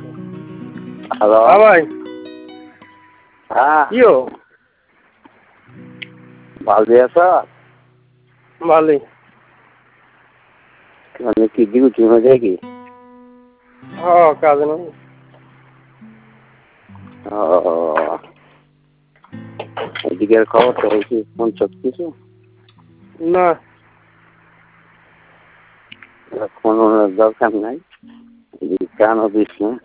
Hello. হ্যাঁ ভাই, হ্যাঁ, কিও? ভালো আছো? ভালোই। মানে কি ডিউটি হয়ে কি? হ্যাঁ, কাজে নাই। ও, এদিকের খবর তো হয়েছে ফোন সব কিছু না, কোনো দরকার নাই, কেন দিস না।